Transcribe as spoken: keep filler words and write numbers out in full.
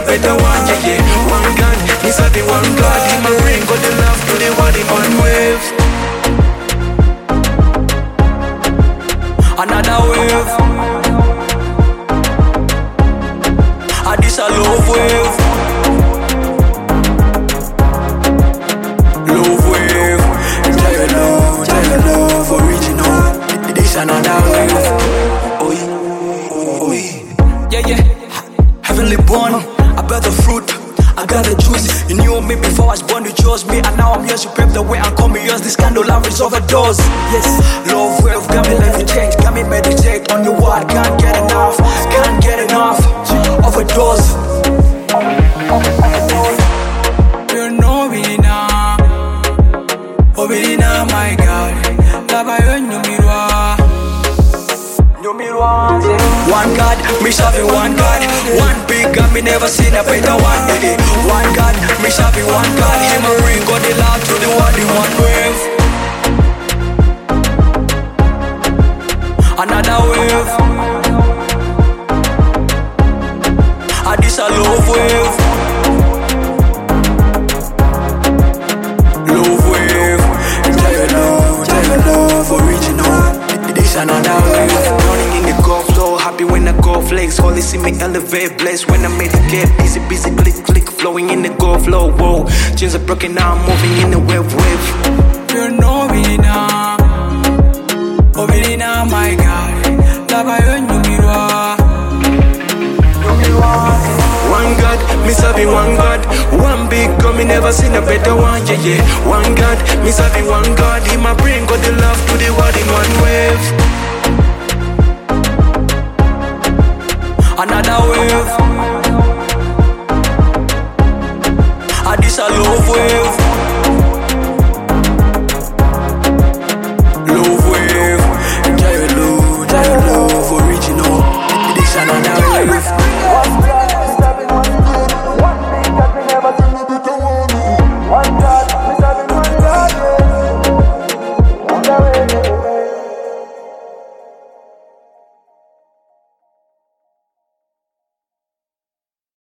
better one, yeah, yeah. One God, me serving one God. He my bring God the love to the world in one wave. Another wave. And this a love wave. Love wave. Giant love, giant love, original. This another wave. Oi, oi. Yeah, yeah. Heavenly born, I bear the fruit, I got the juice. You knew me before I was born, you chose me. And now I'm here to pave the way and call me yours. This kind of love is overdose. Yes, love wave, got me life change. Got me meditate on your word, can't get enough. Can't get enough, overdose. You know me now. Oh, me now, my God. Love I own you, miroir. One God, me serving one God. One big God, me never seen a better one. One God, me serving one God. Him a ring, got the love to the world in one wave. Another wave. And this a love wave. Love wave. Giant love, giant love, original. This another wave. Happy when I go flex, holy see me elevate, blessed when I medicate, easy busy click click, flowing in the go flow, whoa, chains are broken now, I'm moving in the wave wave. You know me now, oh me now, my God, love I own you, miroir. One God, me serving one God, one big God, me never seen a better one, yeah yeah. One God, me serving one God, he my bring God the love to the world in one wave. Another wave. And this a love wave.